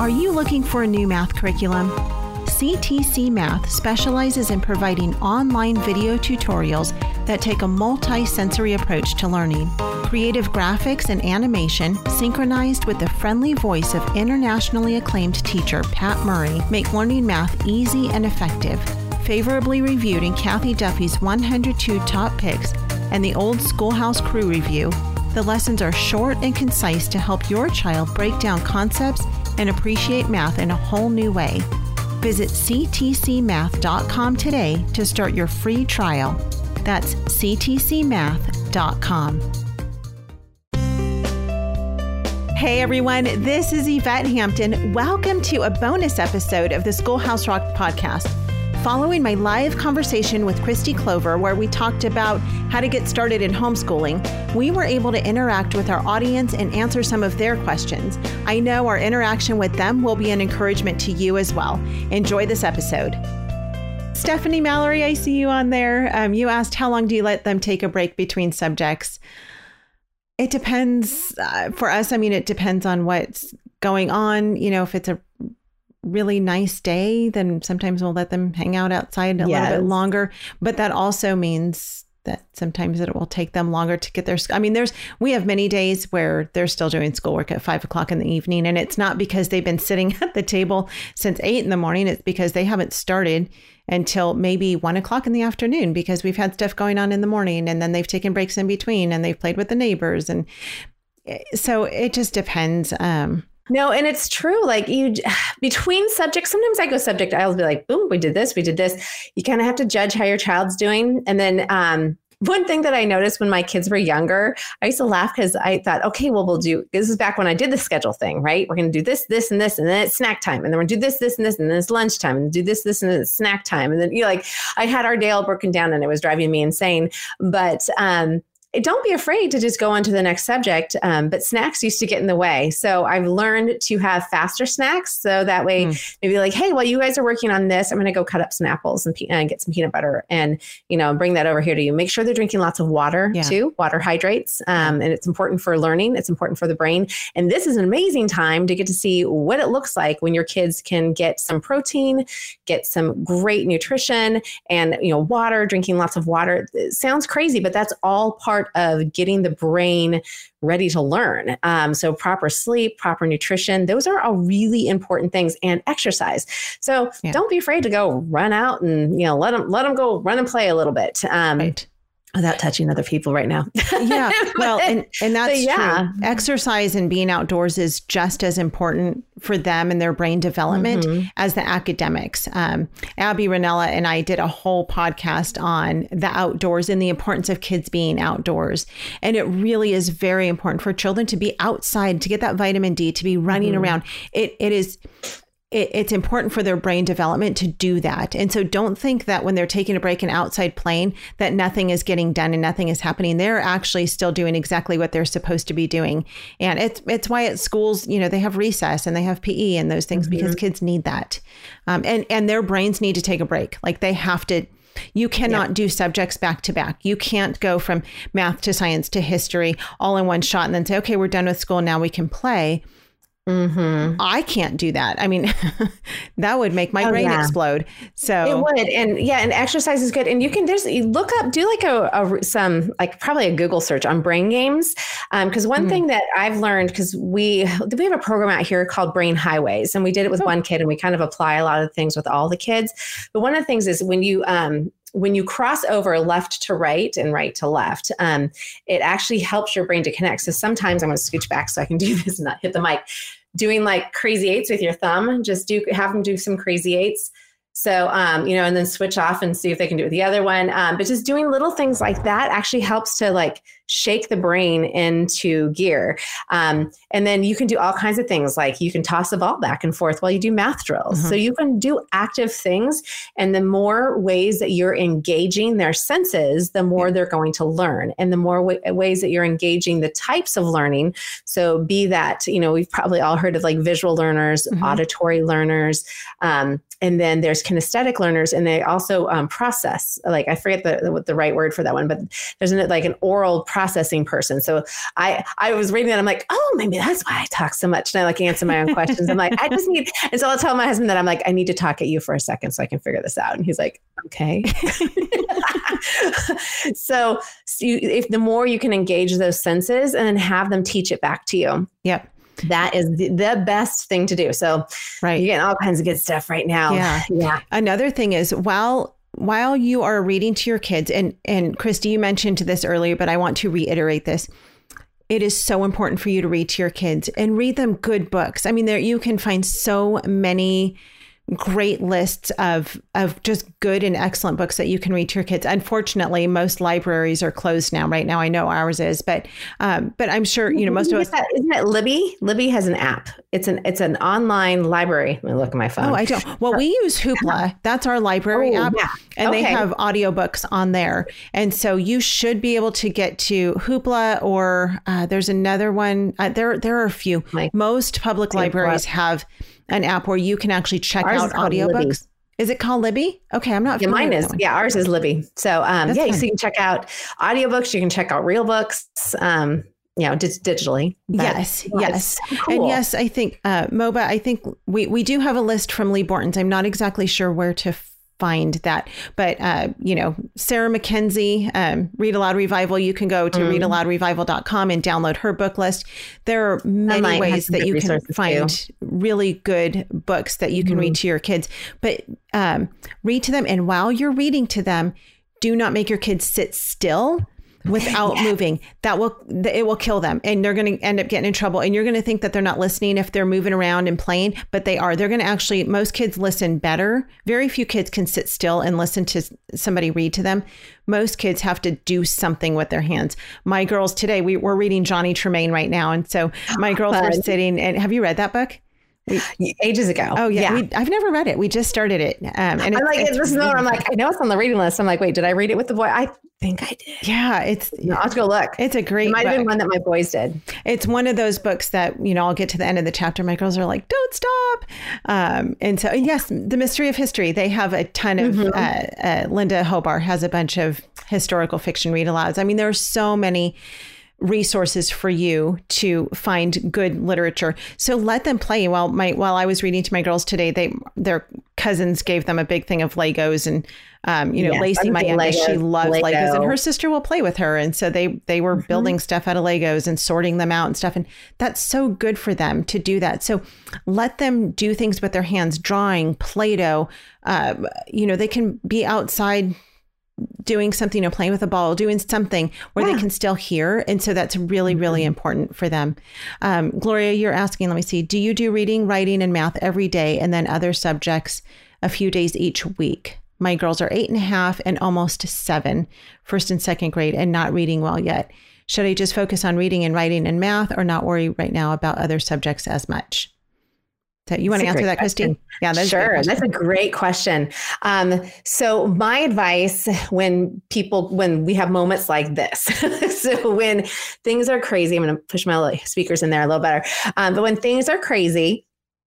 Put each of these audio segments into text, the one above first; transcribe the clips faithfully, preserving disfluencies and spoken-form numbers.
Are you looking for a new math curriculum? C T C Math specializes in providing online video tutorials that take a multi-sensory approach to learning. Creative graphics and animation, synchronized with the friendly voice of internationally acclaimed teacher Pat Murray, make learning math easy and effective. Favorably reviewed in Kathy Duffy's one hundred two Top Picks and the Old Schoolhouse Crew Review, the lessons are short and concise to help your child break down concepts and appreciate math in a whole new way. Visit c t c math dot com today to start your free trial. That's c t c math dot com. Hey everyone, this is Yvette Hampton. Welcome to a bonus episode of the Schoolhouse Rock podcast. Following my live conversation with Christy Clover, where we talked about how to get started in homeschooling, we were able to interact with our audience and answer some of their questions. I know our interaction with them will be an encouragement to you as well. Enjoy this episode. Stephanie Mallory, I see you on there. Um, you asked, how long do you let them take a break between subjects? It depends. Uh, for us, I mean, it depends on what's going on. You know, if it's a really nice day, then sometimes we'll let them hang out outside a yes. little bit longer. But that also means that sometimes it will take them longer to get their, I mean, there's, we have many days where they're still doing schoolwork at five o'clock in the evening. And it's not because they've been sitting at the table since eight in the morning. It's because they haven't started until maybe one o'clock in the afternoon, because we've had stuff going on in the morning and then they've taken breaks in between and they've played with the neighbors. And so it just depends. Um, No, and it's true. Like you, between subjects, sometimes I go subject. I'll be like, boom, we did this, we did this. You kind of have to judge how your child's doing. And then um, one thing that I noticed when my kids were younger, I used to laugh because I thought, okay, well, we'll do, this is back when I did the schedule thing, right? We're going to do this, this, and this, and then it's snack time. And then we're going to do this, this, and this, and then it's lunchtime, and do this, this, and then it's snack time. And then, you know, like I had our day all broken down and it was driving me insane. But, um, don't be afraid to just go on to the next subject. Um, but snacks used to get in the way. So I've learned to have faster snacks. So that way, mm. maybe like, hey, while you guys are working on this, I'm going to go cut up some apples and, pe- and get some peanut butter and, you know, bring that over here to you. Make sure they're drinking lots of water yeah. too. Water hydrates. Um, and it's important for learning. It's important for the brain. And this is an amazing time to get to see what it looks like when your kids can get some protein, get some great nutrition and, you know, water, drinking lots of water. It sounds crazy, but that's all part of getting the brain ready to learn. Um, so proper sleep, proper nutrition, those are all really important things, and exercise. So yeah. don't be afraid to go run out and, you know, let them, let them go run and play a little bit. Um, right. Without touching other people right now. yeah. Well, and, and that's yeah. true. Exercise and being outdoors is just as important for them and their brain development mm-hmm. as the academics. Um, Abby Ranella and I did a whole podcast on the outdoors and the importance of kids being outdoors. And it really is very important for children to be outside, to get that vitamin D, to be running mm-hmm. around. It It is... It's important for their brain development to do that. And so don't think that when they're taking a break and outside playing, that nothing is getting done and nothing is happening. They're actually still doing exactly what they're supposed to be doing. And it's it's why at schools, you know, they have recess and they have P E and those things mm-hmm. because kids need that. Um, and, and their brains need to take a break. Like they have to. You cannot yeah. do subjects back to back. You can't go from math to science to history all in one shot and then say, okay, we're done with school. Now we can play. Mm-hmm. I can't do that. I mean, that would make my oh, brain yeah. explode. So it would. And yeah, and exercise is good. And you can just you look up, do like a, a some, like probably a Google search on brain games. Um, cause one mm. thing that I've learned, cause we, we have a program out here called Brain Highways, and we did it with oh. one kid and we kind of apply a lot of things with all the kids. But one of the things is when you, um, when you cross over left to right and right to left, um, it actually helps your brain to connect. So sometimes I'm going to scooch back so I can do this and not hit the mic. Doing like crazy eights with your thumb, just do have them do some crazy eights. So, um, you know, and then switch off and see if they can do it with the other one. Um, but just doing little things like that actually helps to like shake the brain into gear. Um, and then you can do all kinds of things, like you can toss the ball back and forth while you do math drills. Mm-hmm. So you can do active things. And the more ways that you're engaging their senses, the more they're going to learn. And the more w- ways that you're engaging the types of learning. So be that, you know, we've probably all heard of like visual learners, mm-hmm. auditory learners, um, and then there's there's kinesthetic learners, and they also um, process. Like I forget the, the the right word for that one, but there's an, like an oral processing person. So I I was reading that, I'm like, oh, maybe that's why I talk so much, and I like answer my own questions. I'm like, I just need, and so I'll tell my husband that I'm like, I need to talk at you for a second so I can figure this out, and he's like, okay. so, so you, if the more you can engage those senses and then have them teach it back to you. Yep. That is the, the best thing to do. So right. You're getting all kinds of good stuff right now. Yeah. Yeah. Another thing is while while you are reading to your kids, and, and Christy, you mentioned this earlier, but I want to reiterate this. It is so important for you to read to your kids and read them good books. I mean, there you can find so many great lists of of just good and excellent books that you can read to your kids. Unfortunately, most libraries are closed now. Right now, I know ours is, but um, but I'm sure you know most of us. That, isn't it Libby? Libby has an app. It's an it's an online library. Let me look at my phone. Oh, I don't. Well, we use Hoopla. That's our library oh, app, yeah. and okay. they have audiobooks on there. And so you should be able to get to Hoopla, or uh, there's another one. Uh, there there are a few. Like, most public libraries have an app where you can actually check ours out audiobooks. Libby. Is it called Libby? Okay, I'm not. Yeah, mine is. Yeah, ours is Libby. So um, yeah, fun. So you can check out audiobooks. You can check out real books. Um, you know, d- digitally. Yes, yeah, yes, so cool. And yes, I think uh, MOBA. I think we we do have a list from Lee Bortons. I'm not exactly sure where to find that, but uh, you know, Sarah Mackenzie, um, Read Aloud Revival. You can go to mm. read aloud revival dot com and download her book list. There are many ways that you can find too. really good books that you can mm. read to your kids. But um, read to them, and while you're reading to them, do not make your kids sit still without yeah. moving. That will, it will kill them, and they're going to end up getting in trouble. And you're going to think that they're not listening if they're moving around and playing, but they are. They're going to actually, most kids listen better. Very few kids can sit still and listen to somebody read to them. Most kids have to do something with their hands. My girls today, we, we're reading Johnny Tremain right now. And so my girls were sitting, and have you read that book? We, ages ago. Oh yeah, yeah. We, I've never read it. We just started it, um, and I'm it's, like, it's this is really I'm like, I know it's on the reading list. I'm like, wait, did I read it with the boy? I think I did. Yeah, it's. No, I'll have to go look. It's a great. It might book. have been one that my boys did. It's one of those books that, you know, I'll get to the end of the chapter. My girls are like, "Don't stop!" Um, and so, and yes, The Mystery of History. They have a ton of. Mm-hmm. Uh, uh, Linda Hobart has a bunch of historical fiction read alouds. I mean, there are so many resources for you to find good literature. So let them play. While my while I was reading to my girls today, they their cousins gave them a big thing of Legos, and um, you know, yeah, Lacey, my youngest, she loves Lego. Legos, and her sister will play with her. And so they they were mm-hmm. building stuff out of Legos and sorting them out and stuff. And that's so good for them to do that. So let them do things with their hands, drawing, Play-Doh. Uh, you know, they can be outside doing something, you know, playing with a ball, doing something where yeah. they can still hear. And so that's really, really mm-hmm. important for them. Um, Gloria, you're asking, let me see, do you do reading, writing, and math every day, and then other subjects a few days each week? My girls are eight and a half and almost seven, first and second grade, and not reading well yet. Should I just focus on reading and writing and math, or not worry right now about other subjects as much? So you want to answer that, Christy? Yeah, that's sure. A that's a great question. Um, so my advice when people, when we have moments like this, so when things are crazy, I'm going to push my speakers in there a little better. Um, but when things are crazy,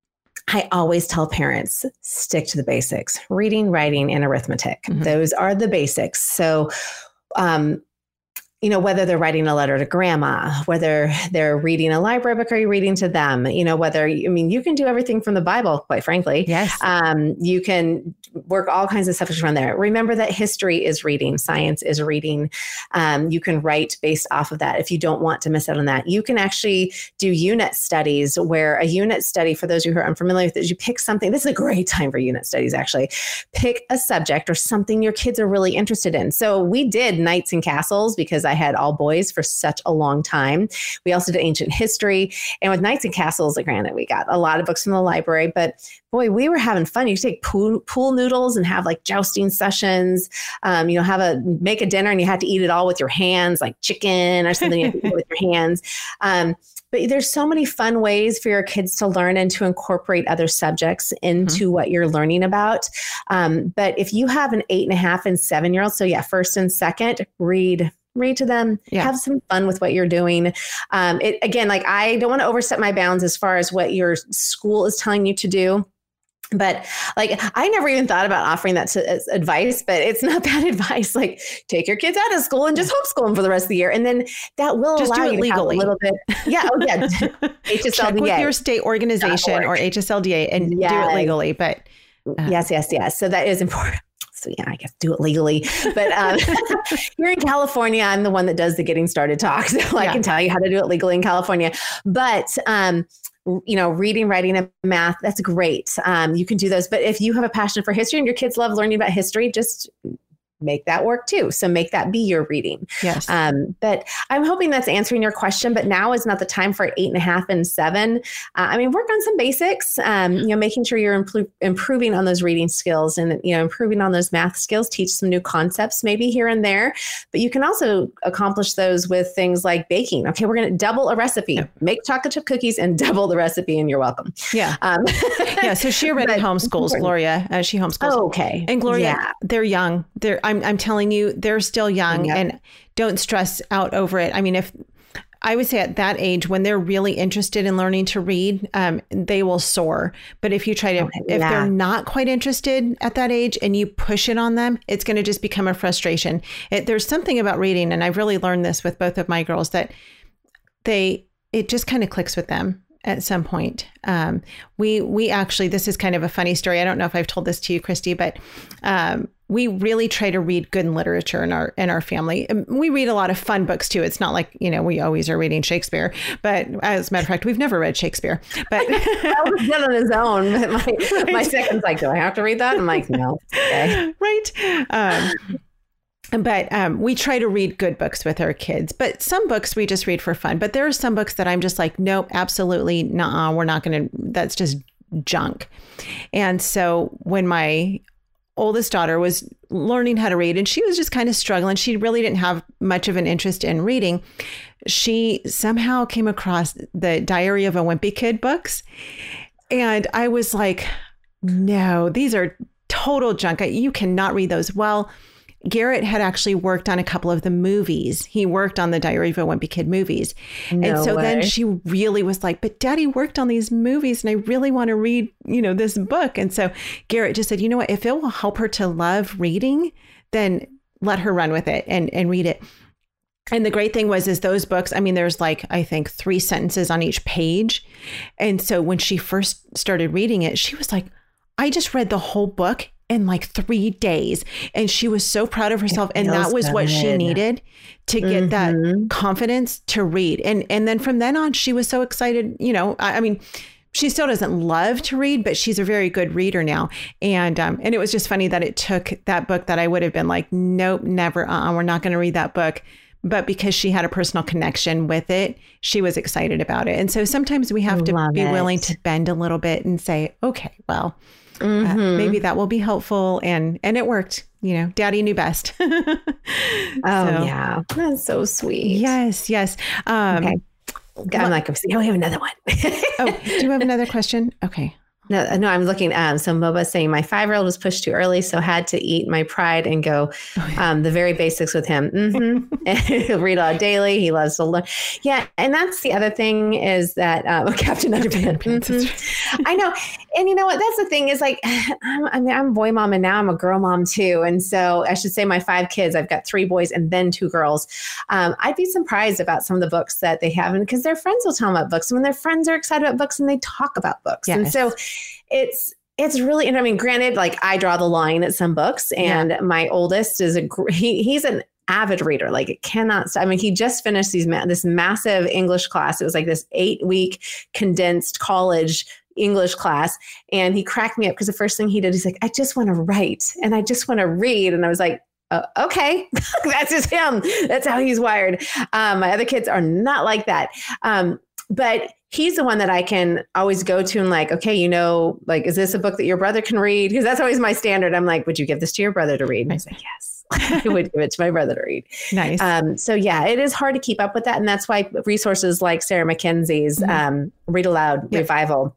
I always tell parents, stick to the basics: reading, writing, and arithmetic. Mm-hmm. Those are the basics. So, um, you know, whether they're writing a letter to grandma, whether they're reading a library book, or you're reading to them, you know, whether, I mean, you can do everything from the Bible, quite frankly. Yes. Um, you can work all kinds of stuff from there. Remember that history is reading, science is reading. Um, you can write based off of that if you don't want to miss out on that. You can actually do unit studies, where a unit study, for those of you who are unfamiliar with it, is you pick something. This is a great time for unit studies, actually. Pick a subject or something your kids are really interested in. So we did Knights and Castles because I had all boys for such a long time. We also did ancient history. And with Knights and Castles, granted, we got a lot of books from the library, but boy, we were having fun. You take pool, pool noodles and have like jousting sessions. Um, you know, have a, make a dinner and you have to eat it all with your hands, like chicken or something you have to eat with your hands. Um, But there's so many fun ways for your kids to learn and to incorporate other subjects into mm-hmm. what you're learning about. Um, but if you have an eight and a half and seven year old, so yeah, first and second, read. Read to them, yeah. have some fun with what you're doing. Um, it, again, like I don't want to overstep my bounds as far as what your school is telling you to do. But like, I never even thought about offering that to, as advice, but it's not bad advice. Like, take your kids out of school and just homeschool them for the rest of the year. And then that will just allow do it you legally. to have a little bit. Yeah. Oh yeah. H S L D A. Check with your state organization or H S L D A and yes. do it legally. But uh, yes, yes, yes. So that is important. So yeah, I guess do it legally. But um, here in California, I'm the one that does the getting started talk. So yeah. I can tell you how to do it legally in California. But um, you know, reading, writing, and math, that's great. Um, you can do those. But if you have a passion for history and your kids love learning about history, just make that work too. So make that be your reading. Yes. Um, but I'm hoping that's answering your question, but now is not the time for eight and a half and seven. Uh, I mean, work on some basics, um, you know, making sure you're impl- improving on those reading skills and, you know, improving on those math skills, teach some new concepts maybe here and there, but you can also accomplish those with things like baking. Okay. We're going to double a recipe, yeah. make chocolate chip cookies and double the recipe and you're welcome. Yeah. Um, yeah. So she already homeschools Gloria. Uh, she homeschools. Oh, okay. And Gloria, yeah. they're young. They're, I'm, I'm telling you, they're still young yep. and don't stress out over it. I mean, if I would say at that age, when they're really interested in learning to read, um, they will soar. But if you try to, okay, if yeah. they're not quite interested at that age and you push it on them, it's going to just become a frustration. It, there's something about reading. And I've really learned this with both of my girls that they, it just kind of clicks with them at some point. Um, we, we actually, this is kind of a funny story. I don't know if I've told this to you, Christy, but, um, we really try to read good literature in our in our family. We read a lot of fun books too. It's not like, you know, we always are reading Shakespeare, but as a matter of fact, we've never read Shakespeare. But that was done on his own. My, right. my second's like, do I have to read that? I'm like, no. Okay. Right. Um, but um, we try to read good books with our kids. But some books we just read for fun. But there are some books that I'm just like, nope, absolutely, nah, we're not going to. That's just junk. And so when my oldest daughter was learning how to read and she was just kind of struggling. She really didn't have much of an interest in reading. She somehow came across the Diary of a Wimpy Kid books. And I was like, no, these are total junk. You cannot read those. Well, Garrett had actually worked on a couple of the movies. He worked on the Diary of a Wimpy Kid movies. No and so way. Then she really was like, but Daddy worked on these movies and I really want to read, you know, this book. And so Garrett just said, you know what, if it will help her to love reading, then let her run with it and, and read it. And the great thing was, is those books, I mean, there's like, I think three sentences on each page. And so when she first started reading it, she was like, I just read the whole book in like three days. And she was so proud of herself. And that was good. What she needed to get mm-hmm. that confidence to read. And and then from then on, she was so excited. You know, I, I mean, she still doesn't love to read, but she's a very good reader now. And um, and it was just funny that it took that book that I would have been like, nope, never, uh-uh, we're not going to read that book. But because she had a personal connection with it, she was excited about it. And so sometimes we have to love be it. willing to bend a little bit and say, okay, well, Mm-hmm. Uh, maybe that will be helpful. And, and it worked, you know, Daddy knew best. Oh so, yeah. That's so sweet. Yes. Yes. Um, okay. I'm like, oh, we have another one. Oh, do you have another question? Okay. No, no, I'm looking. Um, so Boba's saying my five-year-old was pushed too early, so had to eat my pride and go um, the very basics with him. Mm-hmm. And he'll read aloud daily. He loves to learn. Yeah, and that's the other thing is that um, Captain Underpants. Mm-hmm. I know, and you know what? That's the thing is like, I'm, I mean, I'm a boy mom, and now I'm a girl mom too. And so I should say my five kids. I've got three boys and then two girls. Um, I'd be surprised about some of the books that they have, and because their friends will tell them about books, and when their friends are excited about books, and they talk about books, yes. and so. It's it's really, and I mean, granted, like I draw the line at some books, and yeah. my oldest is a he, he's an avid reader. Like it cannot. I mean, he just finished these this massive English class. It was like this eight week condensed college English class, and he cracked me up because the first thing he did, he's like, "I just want to write and I just want to read," and I was like. Uh, okay, that's just him. That's how he's wired. Um, my other kids are not like that. Um, but he's the one that I can always go to and like, okay, you know, like, is this a book that your brother can read? Because that's always my standard. I'm like, would you give this to your brother to read? And I say, yes, I would give it to my brother to read. Nice. Um, so yeah, it is hard to keep up with that. And that's why resources like Sarah Mackenzie's mm-hmm. um, Read Aloud yep. Revival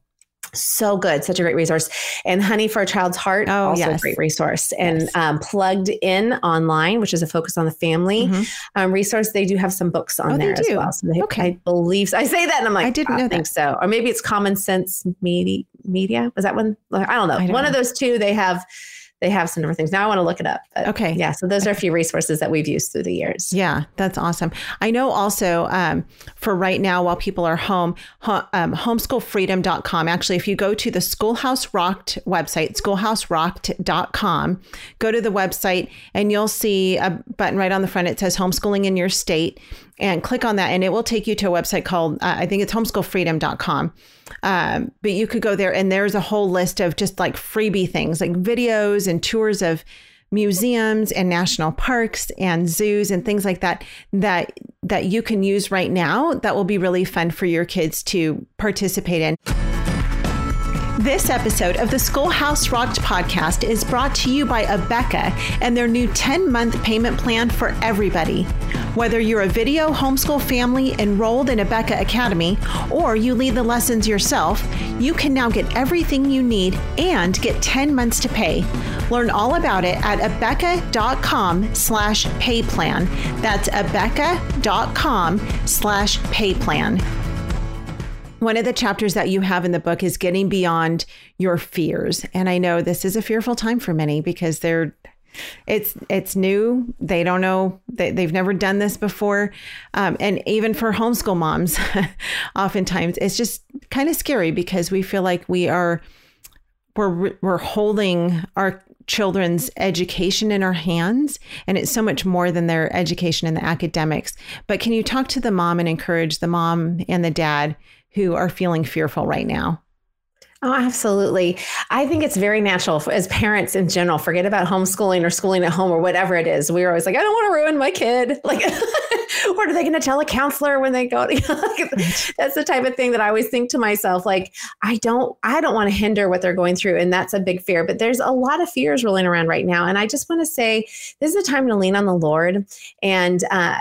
So good. Such a great resource. And Honey for a Child's Heart, oh, also yes. a great resource. And yes. um, Plugged In Online, which is a focus on the family mm-hmm. um, resource. They do have some books on oh, there as well. So they, okay. I believe, I say that and I'm like, I didn't I know think that. so. Or maybe it's Common Sense Media. Media. Was that one? I don't know. I don't one know. of those two, they have They have some different things. Now I want to look it up. But okay. Yeah. So those are a few resources that we've used through the years. Yeah, that's awesome. I know also um, for right now, while people are home, ho- um, homeschool freedom dot com. Actually, if you go to the Schoolhouse Rocked website, schoolhouse rocked dot com, go to the website and you'll see a button right on the front. It says homeschooling in your state, and click on that and it will take you to a website called, uh, I think it's homeschool freedom dot com. Um, but you could go there and there's a whole list of just like freebie things like videos and tours of museums and national parks and zoos and things like that, that, that you can use right now that will be really fun for your kids to participate in. This episode of the Schoolhouse Rocked podcast is brought to you by Abeka and their new ten-month payment plan for everybody. Whether you're a video homeschool family enrolled in Abeka Academy or you lead the lessons yourself, you can now get everything you need and get ten months to pay. Learn all about it at abeka.com slash pay plan. That's abeka.com slash pay plan. One of the chapters that you have in the book is getting beyond your fears. And I know this is a fearful time for many because they're it's it's new. They don't know. They, they've never done this before. Um, and even for homeschool moms, oftentimes it's just kind of scary because we feel like we are we're we're holding our children's education in our hands. And it's so much more than their education and the academics. But can you talk to the mom and encourage the mom and the dad who are feeling fearful right now? Oh, absolutely. I think it's very natural for, as parents in general, forget about homeschooling or schooling at home or whatever it is. We're always like, I don't want to ruin my kid. Like, what are they going to tell a counselor when they go to, that's the type of thing that I always think to myself, like, I don't, I don't want to hinder what they're going through. And that's a big fear, but there's a lot of fears rolling around right now. And I just want to say, this is a time to lean on the Lord. And, uh,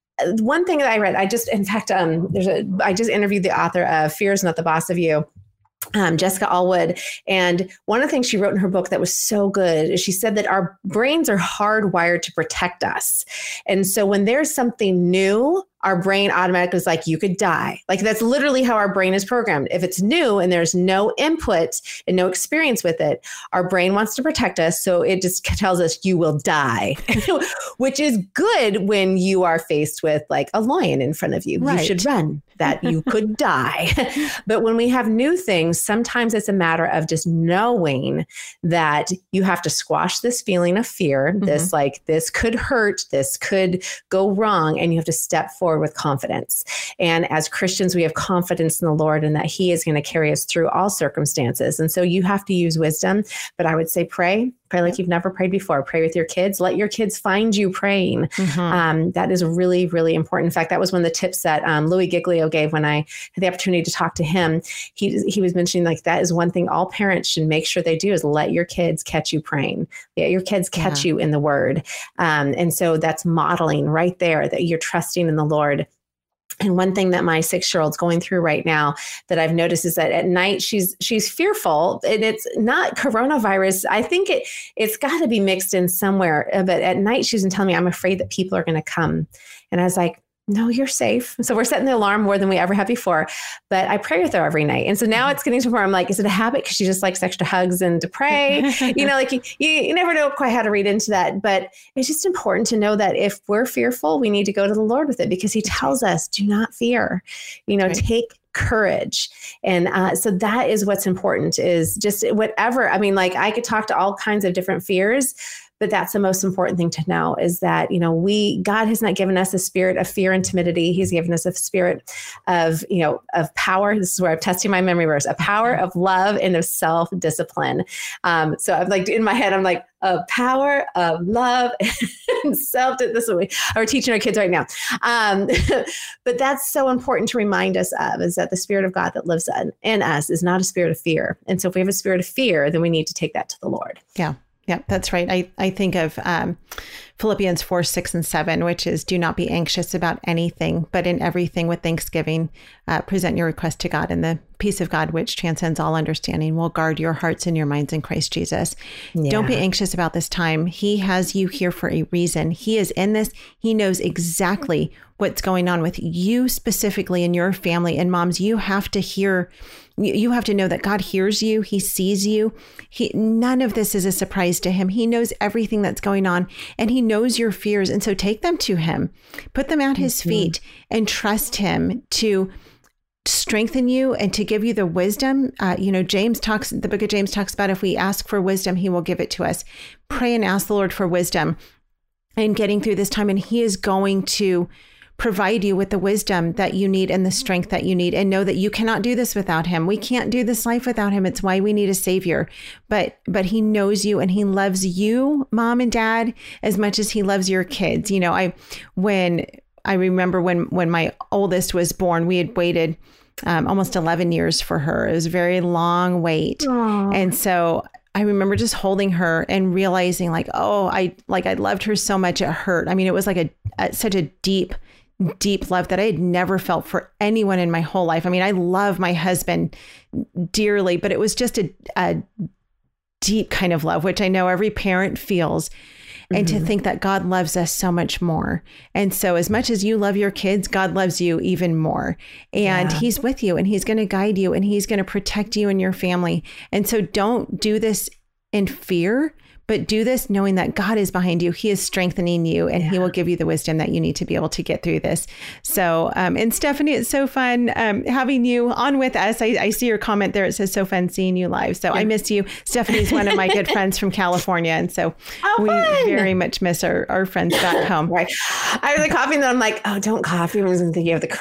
one thing that I read, I just, in fact, um, there's a, I just interviewed the author of Fear is Not the Boss of You, um, Jessica Allwood. And one of the things she wrote in her book that was so good is she said that our brains are hardwired to protect us. And so when there's something new, our brain automatically is like, you could die. Like that's literally how our brain is programmed. If it's new and there's no input and no experience with it, our brain wants to protect us. So it just tells us you will die, which is good when you are faced with like a lion in front of you. Right. You should run, that you could die. But when we have new things, sometimes it's a matter of just knowing that you have to squash this feeling of fear, mm-hmm. this like, this could hurt, this could go wrong, and you have to step forward with confidence. And as Christians, we have confidence in the Lord and that he is going to carry us through all circumstances. And so you have to use wisdom, but I would say pray, pray like you've never prayed before. Pray with your kids. Let your kids find you praying. Mm-hmm. Um, that is really, really important. In fact, that was one of the tips that um, Louis Giglio gave when I had the opportunity to talk to him. He, he was mentioning like that is one thing all parents should make sure they do is let your kids catch you praying. Let your kids catch yeah. you in the word. Um, and so that's modeling right there that you're trusting in the Lord. And one thing that my six-year-old's going through right now that I've noticed is that at night she's she's fearful, and it's not coronavirus. I think it it's got to be mixed in somewhere. But at night she's been telling me, I'm afraid that people are going to come. And I was like, no, you're safe. So we're setting the alarm more than we ever have before. But I pray with her every night. And so now it's getting to where I'm like, is it a habit? Because she just likes extra hugs and to pray. You know, like you, you, you never know quite how to read into that. But it's just important to know that if we're fearful, we need to go to the Lord with it because he tells us, do not fear, you know, right. take courage. And uh, so that is what's important is just whatever. I mean, like I could talk to all kinds of different fears, but that's the most important thing to know is that, you know, we, God has not given us a spirit of fear and timidity. He's given us a spirit of, you know, of power. This is where I'm testing my memory verse, a power of love and of self-discipline. Um, so I'm like, in my head, I'm like, a power of love and self. This is what we're teaching our kids right now. Um, but that's so important to remind us of is that the spirit of God that lives in, in us is not a spirit of fear. And so if we have a spirit of fear, then we need to take that to the Lord. Yeah. Yeah, that's right. I, I think of um, Philippians four, six, and seven, which is do not be anxious about anything, but in everything with thanksgiving, uh, present your request to God, and the peace of God, which transcends all understanding, will guard your hearts and your minds in Christ Jesus. Yeah. Don't be anxious about this time. He has you here for a reason. He is in this. He knows exactly what's going on with you specifically in your family. And moms, you have to hear You have to know that God hears you. He sees you. He, none of this is a surprise to him. He knows everything that's going on, and he knows your fears. And so take them to him, put them at his mm-hmm. feet, and trust him to strengthen you and to give you the wisdom. Uh, you know, James talks, the book of James talks about if we ask for wisdom, he will give it to us. Pray and ask the Lord for wisdom in getting through this time. And he is going to provide you with the wisdom that you need and the strength that you need, and know that you cannot do this without him. We can't do this life without him. It's why we need a savior. But but he knows you, and he loves you, mom and dad, as much as he loves your kids. You know, I when I remember when when my oldest was born, we had waited um, almost eleven years for her. It was a very long wait. Aww. And so I remember just holding her and realizing like, oh, I like I loved her so much it hurt. I mean, it was like a, a such a deep deep love that I had never felt for anyone in my whole life. I mean, I love my husband dearly, but it was just a, a deep kind of love, which I know every parent feels. Mm-hmm. And to think that God loves us so much more. And so as much as you love your kids, God loves you even more. And yeah. he's with you, and he's going to guide you, and he's going to protect you and your family. And so don't do this in fear, but do this knowing that God is behind you. He is strengthening you, and yeah. he will give you the wisdom that you need to be able to get through this. So, um, and Stephanie, it's so fun um, having you on with us. I, I see your comment there. It says, so fun seeing you live. So yeah. I miss you. Stephanie's one of my good friends from California. And so oh, we fun. very much miss our, our friends back home. Right. I was coughing, and I'm like, oh, don't cough. I wasn't thinking of the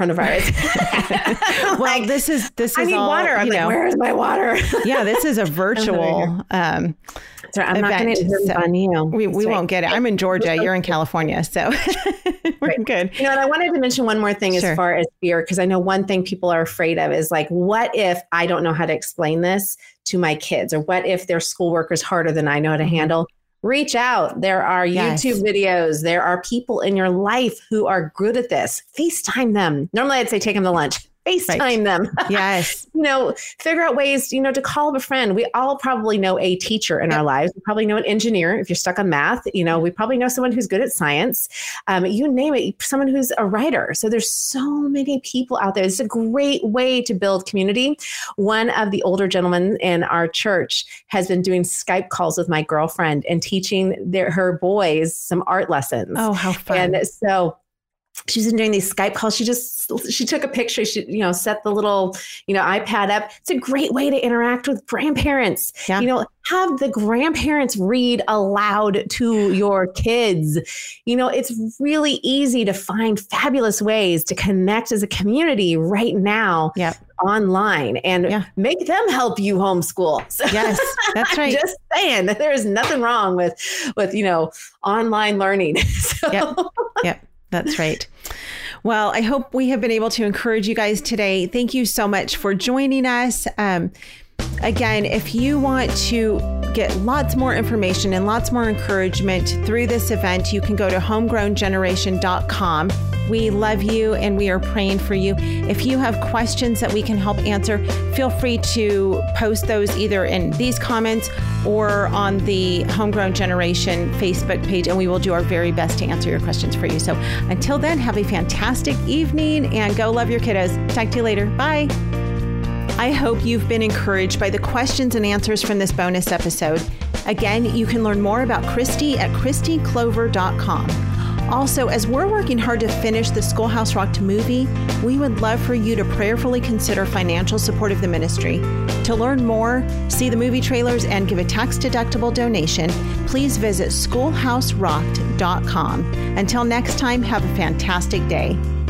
coronavirus. Well, like, this is, this is I need all, water. I'm like, know, where is my water? Yeah, this is a virtual um Right. I'm event. not going to so on you. We, we right. won't get it. I'm in Georgia. You're in California. So we're right. good. You know, and I wanted to mention one more thing sure. as far as fear, because I know one thing people are afraid of is like, what if I don't know how to explain this to my kids? Or what if their schoolwork is harder than I know how to mm-hmm. handle? Reach out. There are yes. YouTube videos. There are people in your life who are good at this. FaceTime them. Normally I'd say take them to lunch. FaceTime right. them. Yes. You know, figure out ways, you know, to call up a friend. We all probably know a teacher in yep. our lives. We probably know an engineer. If you're stuck on math, you know, we probably know someone who's good at science. Um, you name it, someone who's a writer. So there's so many people out there. It's a great way to build community. One of the older gentlemen in our church has been doing Skype calls with my girlfriend and teaching their, her boys some art lessons. Oh, how fun. And so she's been doing these Skype calls. She just, she took a picture. She, you know, set the little, you know, iPad up. It's a great way to interact with grandparents. Yeah. You know, have the grandparents read aloud to your kids. You know, it's really easy to find fabulous ways to connect as a community right now yep. online and yeah. make them help you homeschool. So, yes, that's right. Just saying that there is nothing wrong with, with, you know, online learning. So. Yep. Yep. That's right. Well, I hope we have been able to encourage you guys today. Thank you so much for joining us. Um, again, if you want to get lots more information and lots more encouragement through this event, you can go to homegrown generation dot com. We love you and we are praying for you. If you have questions that we can help answer, feel free to post those either in these comments or on the Homegrown Generation Facebook page, and we will do our very best to answer your questions for you. So until then, have a fantastic evening and go love your kiddos. Talk to you later. Bye. I hope you've been encouraged by the questions and answers from this bonus episode. Again, you can learn more about Christy at christy clover dot com. Also, as we're working hard to finish the Schoolhouse Rocked movie, we would love for you to prayerfully consider financial support of the ministry. To learn more, see the movie trailers, and give a tax-deductible donation, please visit schoolhouse rocked dot com. Until next time, have a fantastic day.